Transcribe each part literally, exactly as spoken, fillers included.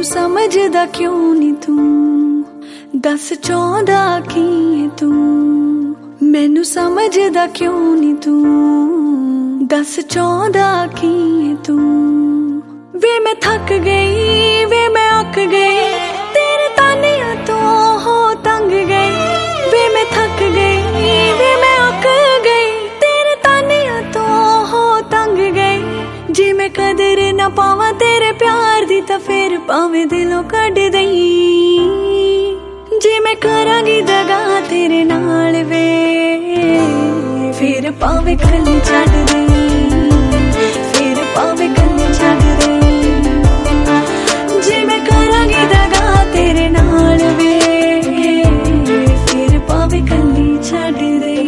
समझदा क्यों नी तू, दस चाहदा की है तू। मैनू समझदा क्यों नी तू, दस चाहदा की है तू। वे मैं थक गई, वे मैं अक गई, तेरे तानिया तो हो तंग गई। वे मैं थक गई, वे मैं अक गई, तेरे तानिया तो हो तंग गई। जे मैं कदर ना पावा तेरे प्यार दी तां फिर भावें दिलों कढ दई। जे मैं करांगी दगा तेरे नाल वे, फिर भावें खली छड्ड दई, फिर भावें खली छड्ड दई। जे मैं करांगी दगा तेरे नाल वे, फिर भावें खली छड्ड दई।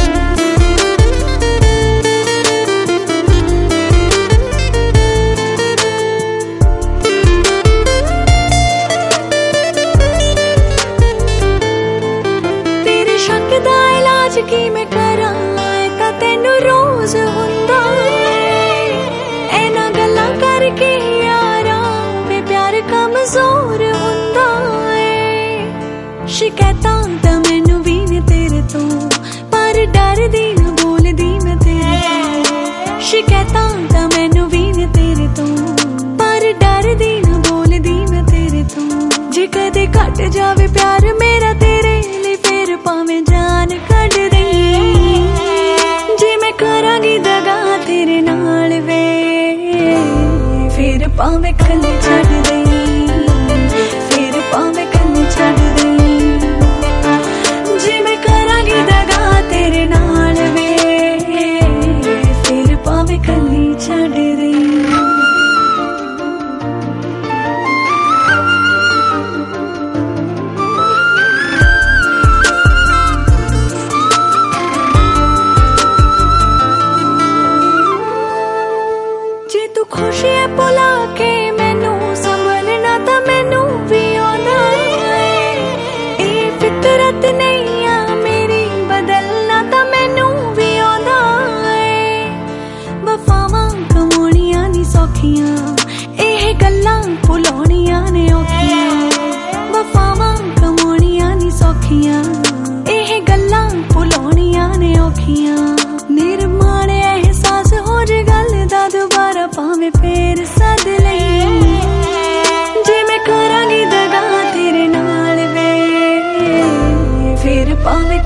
की मैं करा तां तैनू रोज हुंदा ऐना गल्लां करके यारा वे प्यार कमजोर हुंदा है। शिकायतां तां मैनू भी ने तेरे तो, पर डरदी ना बोलदी मैं तेरे तो। शिकायतां तां मैनू भी ने तेरे तो, पर डरदी ना बोलदी मैं तेरे तो। जे कदे घट जावे प्यार मेरा तेरे लिए फिर भावें जान कढ दई। जे मैं करांगी दगा तेरे नाल वे, फिर भावें खली छड्ड दई, फिर भावें खली छड्ड दई। जे मैं करांगी दगा तेरे नाल वे, फिर भावें खली छड्ड दई। खुशी है भुला के मैनू संभलना तां मैनू भी आउंदा है। ए फितरत नहीं आ मेरी बदलना तां मैनू भी आउंदा है। वफावां कमाउणियां नी सौखियां, एह गल्लां भुलाउणियां ने औखियां। वफावां कमाउणियां नी सौखियां, एह गल्लां भुलाउणियां ने औखियां। निर्माण एहसास हो जे गल दा दोबारा भावें फिर सद लई। जे मैं करांगी दगा तेरे नाल वे, फिर भावें